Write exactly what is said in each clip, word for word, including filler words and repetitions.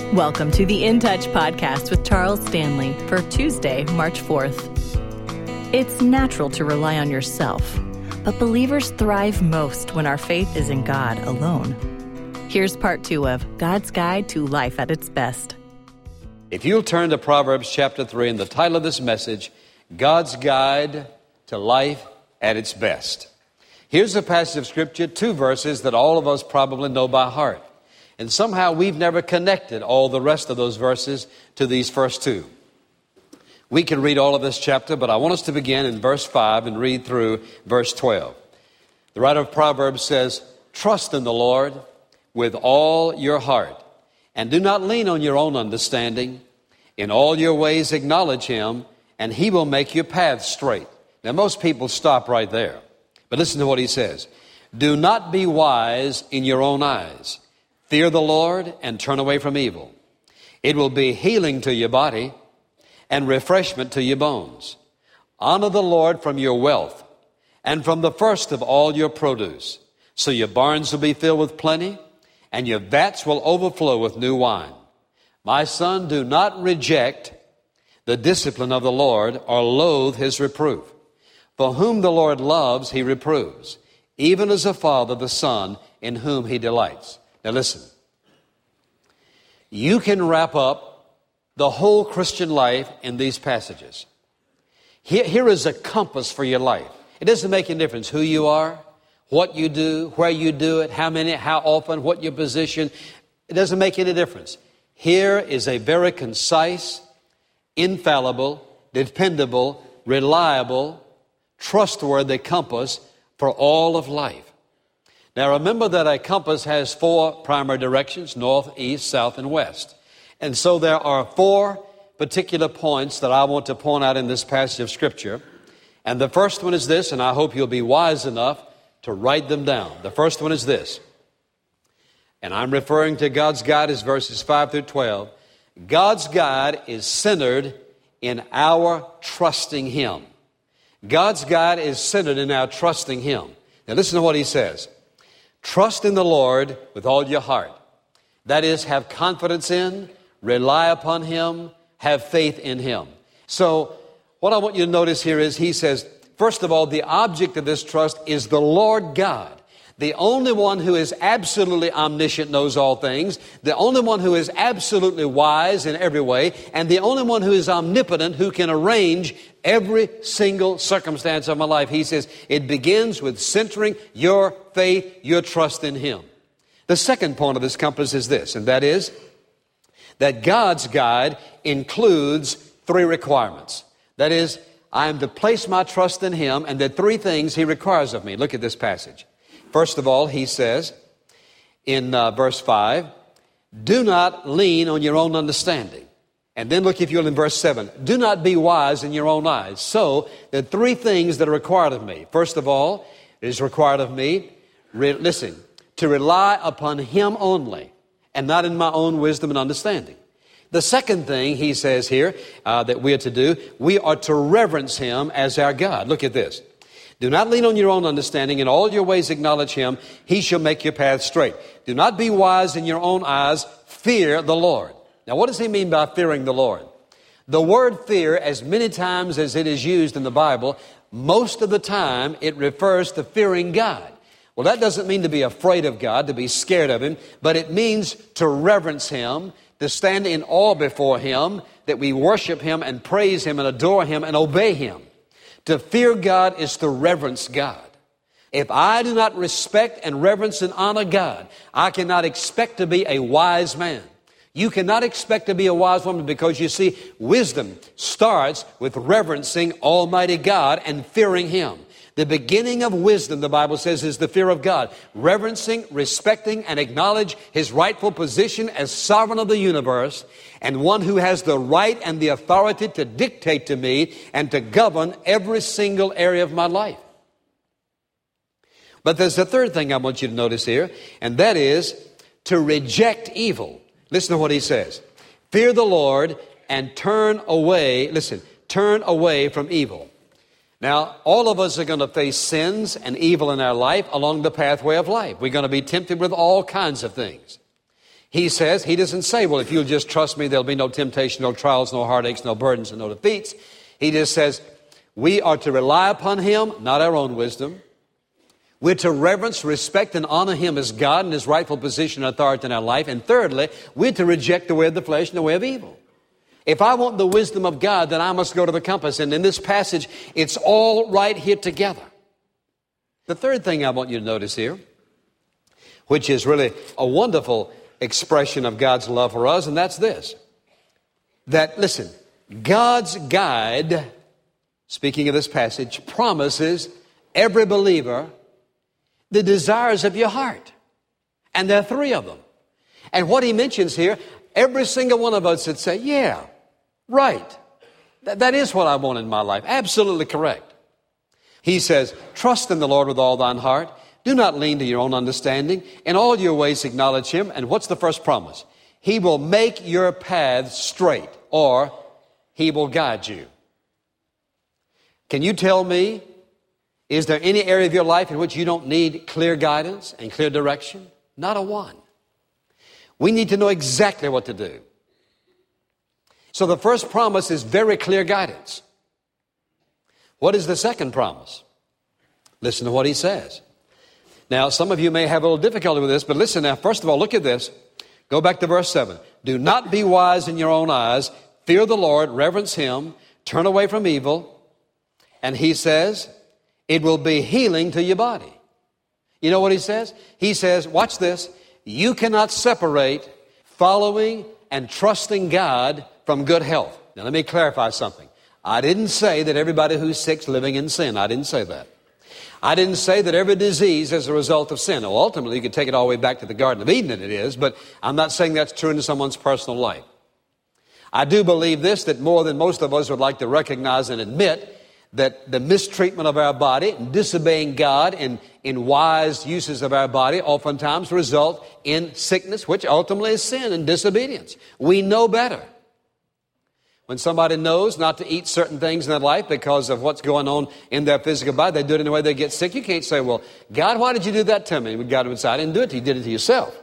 Welcome to the In Touch podcast with Charles Stanley for Tuesday, March fourth. It's natural to rely on yourself, but believers thrive most when our faith is in God alone. Here's part two of God's Guide to Life at its Best. If you'll turn to Proverbs chapter three, and the title of this message, God's Guide to Life at its Best. Here's a passage of Scripture, two verses that all of us probably know by heart. And somehow we've never connected all the rest of those verses to these first two. We can read all of this chapter, but I want us to begin in verse five and read through verse twelve. The writer of Proverbs says, "Trust in the Lord with all your heart, and do not lean on your own understanding. In all your ways acknowledge Him, and He will make your paths straight." Now, most people stop right there. But listen to what he says. "Do not be wise in your own eyes. Fear the Lord and turn away from evil. It will be healing to your body and refreshment to your bones. Honor the Lord from your wealth and from the first of all your produce. So your barns will be filled with plenty and your vats will overflow with new wine. My son, do not reject the discipline of the Lord or loathe His reproof. For whom the Lord loves, He reproves, even as a father the son in whom He delights." Now listen, you can wrap up the whole Christian life in these passages. Here, here is a compass for your life. It doesn't make any difference who you are, what you do, where you do it, how many, how often, what your position. It doesn't make any difference. Here is a very concise, infallible, dependable, reliable, trustworthy compass for all of life. Now remember that a compass has four primary directions, north, east, south, and west. And so there are four particular points that I want to point out in this passage of Scripture. And the first one is this, and I hope you'll be wise enough to write them down. The first one is this, and I'm referring to God's guide as verses five through twelve. God's guide is centered in our trusting Him. God's guide is centered in our trusting Him. Now listen to what He says. Trust in the Lord with all your heart. That is, have confidence in, rely upon Him, have faith in Him. So what I want you to notice here is He says, first of all, the object of this trust is the Lord God. The only one who is absolutely omniscient, knows all things. The only one who is absolutely wise in every way. And the only one who is omnipotent, who can arrange every single circumstance of my life. He says it begins with centering your faith, your trust in Him. The second point of this compass is this, and that is that God's guide includes three requirements. That is, I am to place my trust in Him, and there are three things He requires of me. Look at this passage. First of all, He says in uh, verse five, do not lean on your own understanding. And then look, if you'll, in verse seven, do not be wise in your own eyes. So there are three things that are required of me. First of all, it is required of me, re- listen, to rely upon Him only and not in my own wisdom and understanding. The second thing He says here uh, that we are to do, we are to reverence Him as our God. Look at this. Do not lean on your own understanding. In all your ways acknowledge Him. He shall make your path straight. Do not be wise in your own eyes. Fear the Lord. Now, what does He mean by fearing the Lord? The word fear, as many times as it is used in the Bible, most of the time it refers to fearing God. Well, that doesn't mean to be afraid of God, to be scared of Him, but it means to reverence Him, to stand in awe before Him, that we worship Him and praise Him and adore Him and obey Him. To fear God is to reverence God. If I do not respect and reverence and honor God, I cannot expect to be a wise man. You cannot expect to be a wise woman because, you see, wisdom starts with reverencing Almighty God and fearing Him. The beginning of wisdom, the Bible says, is the fear of God. Reverencing, respecting, and acknowledge His rightful position as sovereign of the universe and one who has the right and the authority to dictate to me and to govern every single area of my life. But there's a third thing I want you to notice here, and that is to reject evil. Listen to what He says. Fear the Lord and turn away, listen, turn away from evil. Now, all of us are going to face sins and evil in our life along the pathway of life. We're going to be tempted with all kinds of things. He says, he doesn't say, well, if you'll just trust me, there'll be no temptation, no trials, no heartaches, no burdens, and no defeats. He just says, we are to rely upon him, not our own wisdom. We're to reverence, respect, and honor him as God and his rightful position and authority in our life. And thirdly, we're to reject the way of the flesh and the way of evil. If I want the wisdom of God, then I must go to the compass. And in this passage, it's all right here together. The third thing I want you to notice here, which is really a wonderful expression of God's love for us, and that's this. That, listen, God's guide, speaking of this passage, promises every believer the desires of your heart. And there are three of them. And what he mentions here, every single one of us would say, yeah, right. That, that is what I want in my life. Absolutely correct. He says, trust in the Lord with all thine heart. Do not lean to your own understanding. In all your ways acknowledge him. And what's the first promise? He will make your paths straight, or he will guide you. Can you tell me, is there any area of your life in which you don't need clear guidance and clear direction? Not a one. We need to know exactly what to do. So the first promise is very clear guidance. What is the second promise? Listen to what he says. Now, some of you may have a little difficulty with this, but listen now. First of all, look at this. Go back to verse seven. Do not be wise in your own eyes. Fear the Lord, reverence him, turn away from evil. And he says, it will be healing to your body. You know what he says? He says, watch this. You cannot separate following and trusting God from good health. Now, let me clarify something. I didn't say that everybody who's sick is living in sin. I didn't say that. I didn't say that every disease is a result of sin. Well, ultimately, you could take it all the way back to the Garden of Eden, and it is, but I'm not saying that's true in someone's personal life. I do believe this, that more than most of us would like to recognize and admit that the mistreatment of our body and disobeying God in, in wise uses of our body oftentimes result in sickness, which ultimately is sin and disobedience. We know better. When somebody knows not to eat certain things in their life because of what's going on in their physical body, they do it in the way they get sick. You can't say, well, God, why did you do that to me? God would say, I didn't do it to you. You did it to yourself.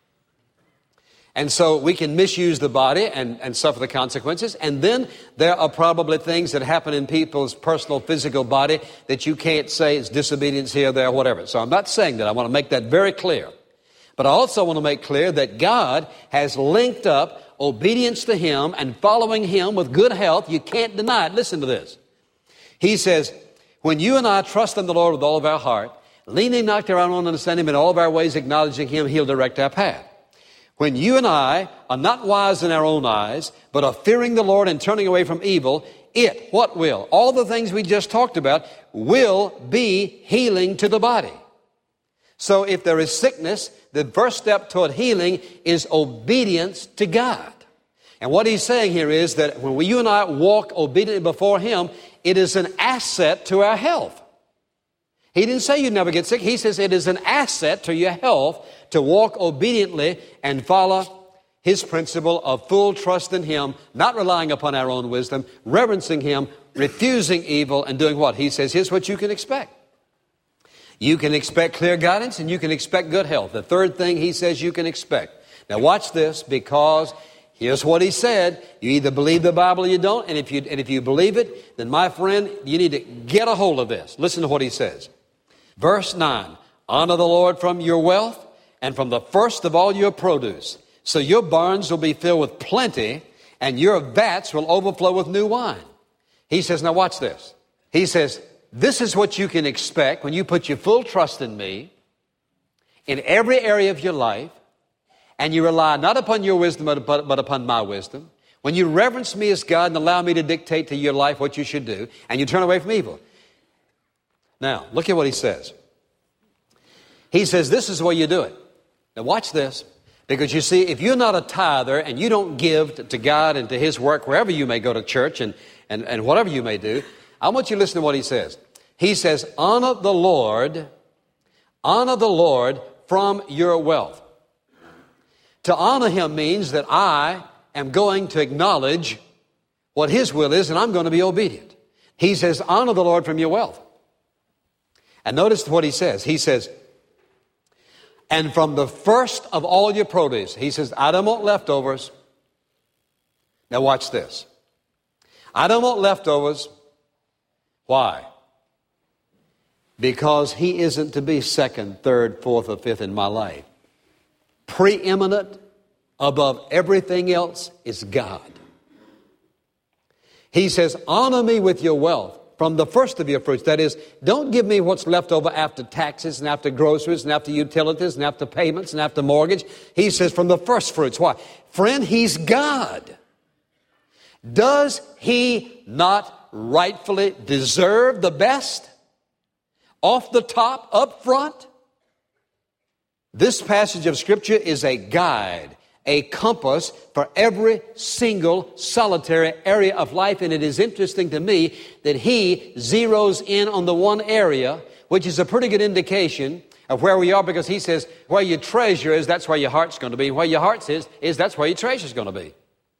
And so we can misuse the body and, and suffer the consequences. And then there are probably things that happen in people's personal physical body that you can't say it's disobedience here, there, whatever. So I'm not saying that. I want to make that very clear. But I also want to make clear that God has linked up obedience to him and following him with good health. You can't deny it. Listen to this. He says, when you and I trust in the Lord with all of our heart, leaning not to our own understanding, in all of our ways acknowledging him, he'll direct our path. When you and I are not wise in our own eyes, but are fearing the Lord and turning away from evil, it, what will? All the things we just talked about will be healing to the body. So if there is sickness, the first step toward healing is obedience to God. And what he's saying here is that when we, you and I walk obediently before him, it is an asset to our health. He didn't say you'd never get sick. He says it is an asset to your health to walk obediently and follow his principle of full trust in him, not relying upon our own wisdom, reverencing him, refusing evil, and doing what? He says, here's what you can expect. You can expect clear guidance and you can expect good health. The third thing he says you can expect. Now watch this, because here's what he said. You either believe the Bible or you don't. And if you, and if you believe it, then my friend, you need to get a hold of this. Listen to what he says. Verse nine, honor the Lord from your wealth and from the first of all your produce. So your barns will be filled with plenty and your vats will overflow with new wine. He says, now watch this. He says, this is what you can expect when you put your full trust in me in every area of your life, and you rely not upon your wisdom but, but upon my wisdom. When you reverence me as God and allow me to dictate to your life what you should do, and you turn away from evil. Now, look at what he says. He says, this is the way you do it. Now watch this. Because you see, if you're not a tither and you don't give to God and to his work wherever you may go to church and, and, and whatever you may do, I want you to listen to what he says. He says, honor the Lord, honor the Lord from your wealth. To honor him means that I am going to acknowledge what his will is and I'm going to be obedient. He says, honor the Lord from your wealth. And notice what he says. He says, And from the first of all your produce, he says, I don't want leftovers. Now watch this. I don't want leftovers. Why? Because he isn't to be second, third, fourth, or fifth in my life. Preeminent above everything else is God. He says, honor me with your wealth from the first of your fruits. That is, don't give me what's left over after taxes and after groceries and after utilities and after payments and after mortgage. He says, from the first fruits. Why? Friend, he's God. Does he not rightfully deserve the best? Off the top, up front? This passage of Scripture is a guide, a compass for every single solitary area of life. And it is interesting to me that he zeroes in on the one area, which is a pretty good indication of where we are, because he says, where your treasure is, that's where your heart's going to be. Where your heart is, is that's where your treasure's going to be.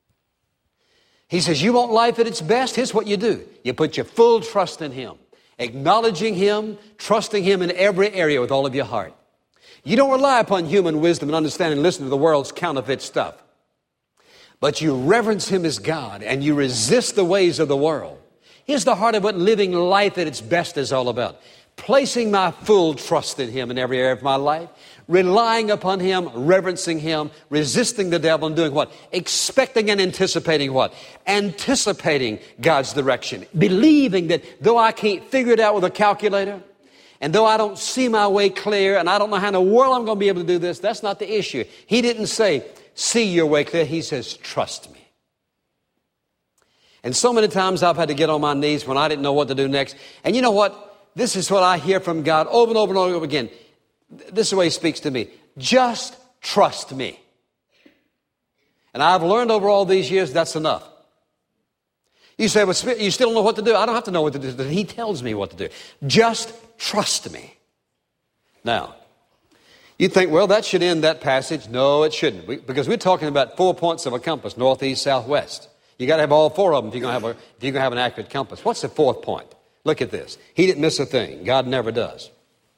He says, you want life at its best? Here's what you do. You put your full trust in him, acknowledging him, trusting him in every area with all of your heart. You don't rely upon human wisdom and understanding and listen to the world's counterfeit stuff. But you reverence him as God and you resist the ways of the world. Here's the heart of what living life at its best is all about. Placing my full trust in him in every area of my life. Relying upon him, reverencing him, resisting the devil, and doing what? Expecting and anticipating what? Anticipating God's direction. Believing that though I can't figure it out with a calculator, and though I don't see my way clear, and I don't know how in the world I'm going to be able to do this, that's not the issue. He didn't say, see your way clear. He says, trust me. And so many times I've had to get on my knees when I didn't know what to do next. And you know what? This is what I hear from God over and over and over again. This is the way he speaks to me. Just trust me. And I've learned over all these years that's enough. You say, well, you still don't know what to do. I don't have to know what to do. He tells me what to do. Just trust me. Now, you think, well, that should end that passage. No, it shouldn't. We, because we're talking about four points of a compass, north, east, south, west. You got to have all four of them if you're going to have a, if you're going to have an accurate compass. What's the fourth point? Look at this. He didn't miss a thing. God never does.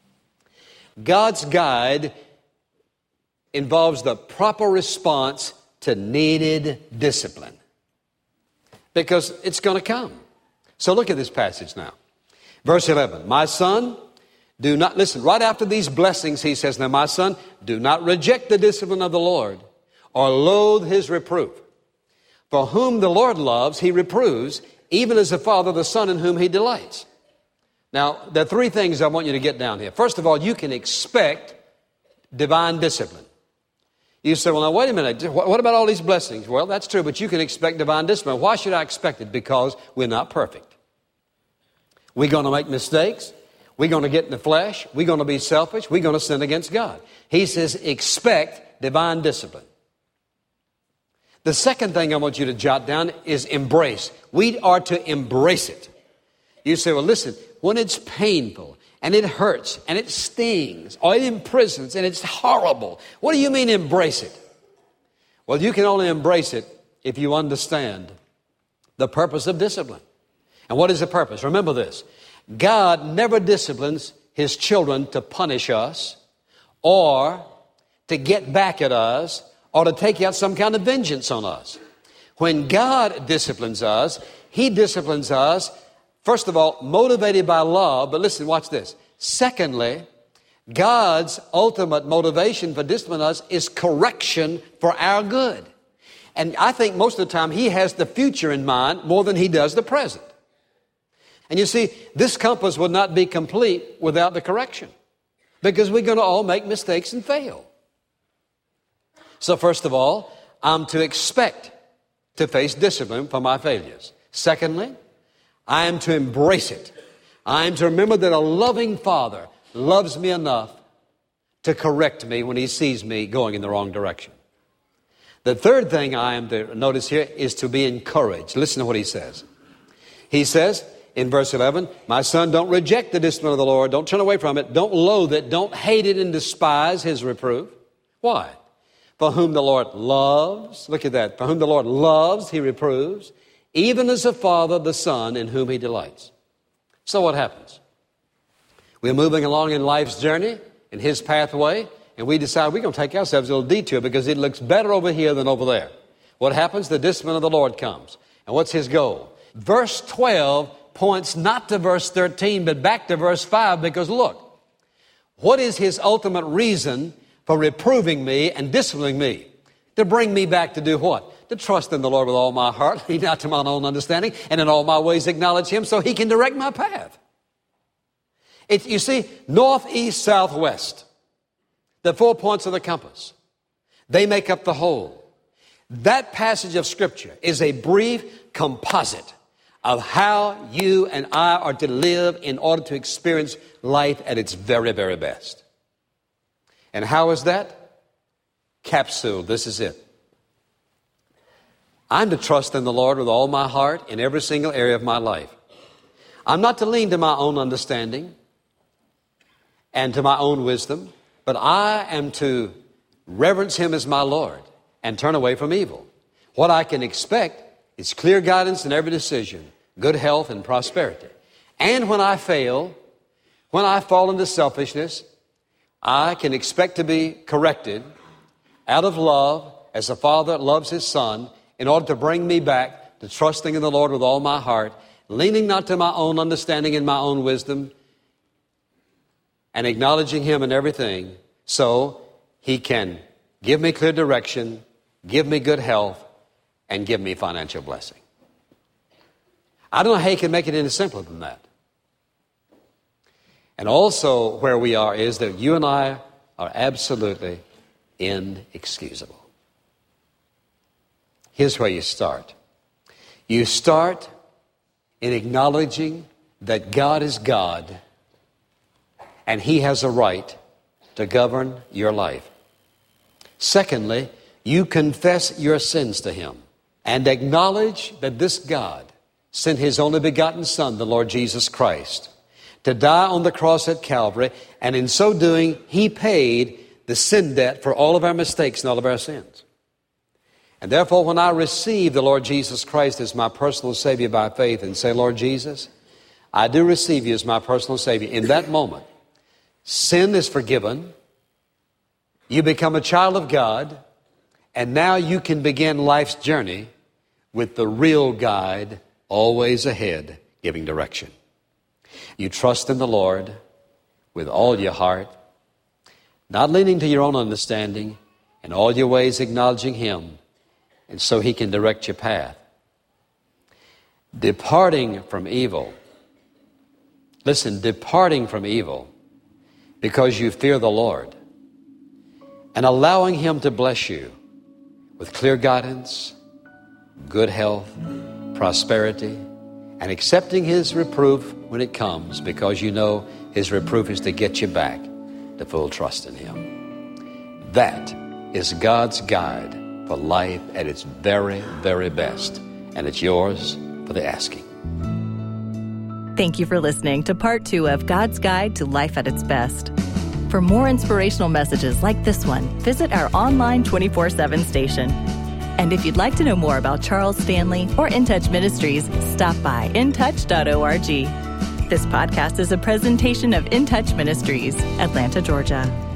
God's guide involves the proper response to needed discipline. Because it's going to come. So look at this passage now. Verse eleven. My son, do not, listen, right after these blessings, he says, now my son, do not reject the discipline of the Lord or loathe his reproof. For whom the Lord loves, he reproves, even as the Father the Son in whom he delights. Now, there are three things I want you to get down here. First of all, you can expect divine discipline. You say, well, now, wait a minute. What about all these blessings? Well, that's true, but you can expect divine discipline. Why should I expect it? Because we're not perfect. We're going to make mistakes. We're going to get in the flesh. We're going to be selfish. We're going to sin against God. He says, expect divine discipline. The second thing I want you to jot down is embrace. We are to embrace it. You say, well, listen, when it's painful and it hurts and it stings or it imprisons and it's horrible, what do you mean embrace it? Well, you can only embrace it if you understand the purpose of discipline. And what is the purpose? Remember this. God never disciplines his children to punish us or to get back at us or to take out some kind of vengeance on us. When God disciplines us, he disciplines us, first of all, motivated by love. But listen, watch this. Secondly, God's ultimate motivation for disciplining us is correction for our good. And I think most of the time he has the future in mind more than he does the present. And you see, this compass would not be complete without the correction, because we're going to all make mistakes and fail. So first of all, I'm to expect to face discipline for my failures. Secondly, I am to embrace it. I am to remember that a loving Father loves me enough to correct me when he sees me going in the wrong direction. The third thing I am to notice here is to be encouraged. Listen to what he says. He says in verse eleven, my son, don't reject the discipline of the Lord. Don't turn away from it. Don't loathe it. Don't hate it and despise his reproof. Why? For whom the Lord loves, look at that, for whom the Lord loves, he reproves, even as the Father, the Son, in whom he delights. So what happens? We're moving along in life's journey, in his pathway, and we decide we're going to take ourselves a little detour because it looks better over here than over there. What happens? The discipline of the Lord comes. And what's His goal? Verse twelve points not to verse thirteen, but back to verse five, because look, what is His ultimate reason for reproving me and disciplining me? To bring me back to do what? To trust in the Lord with all my heart, lean not to my own understanding, and in all my ways acknowledge Him so He can direct my path. It, you see, north, east, south, west, the four points of the compass, they make up the whole. That passage of Scripture is a brief composite of how you and I are to live in order to experience life at its very, very best. And how is that? Capsule, this is it. I'm to trust in the Lord with all my heart in every single area of my life. I'm not to lean to my own understanding and to my own wisdom, but I am to reverence Him as my Lord and turn away from evil. What I can expect is clear guidance in every decision, good health and prosperity. And when I fail, when I fall into selfishness, I can expect to be corrected out of love, as a father loves his son, in order to bring me back to trusting in the Lord with all my heart, leaning not to my own understanding and my own wisdom, and acknowledging Him in everything, so He can give me clear direction, give me good health, and give me financial blessing. I don't know how you can make it any simpler than that. And also where we are is that you and I are absolutely inexcusable. Here's where you start. You start in acknowledging that God is God and He has a right to govern your life. Secondly, you confess your sins to Him and acknowledge that this God sent His only begotten Son, the Lord Jesus Christ, to die on the cross at Calvary, and in so doing, He paid the sin debt for all of our mistakes and all of our sins. And therefore, when I receive the Lord Jesus Christ as my personal Savior by faith and say, Lord Jesus, I do receive You as my personal Savior, in that moment, sin is forgiven, you become a child of God, and now you can begin life's journey with the real guide always ahead, giving direction. You trust in the Lord with all your heart, not leaning to your own understanding, in all your ways acknowledging Him, and so He can direct your path. Departing from evil. Listen, departing from evil because you fear the Lord and allowing Him to bless you with clear guidance, good health, prosperity, and accepting His reproof when it comes, because you know His reproof is to get you back to full trust in Him. That is God's guide for life at its very, very best, and it's yours for the asking. Thank you for listening to part two of God's Guide to Life at its Best. For more inspirational messages like this one, visit our online twenty-four seven station. And if you'd like to know more about Charles Stanley or In Touch Ministries, stop by in touch dot org. This podcast is a presentation of In Touch Ministries, Atlanta, Georgia.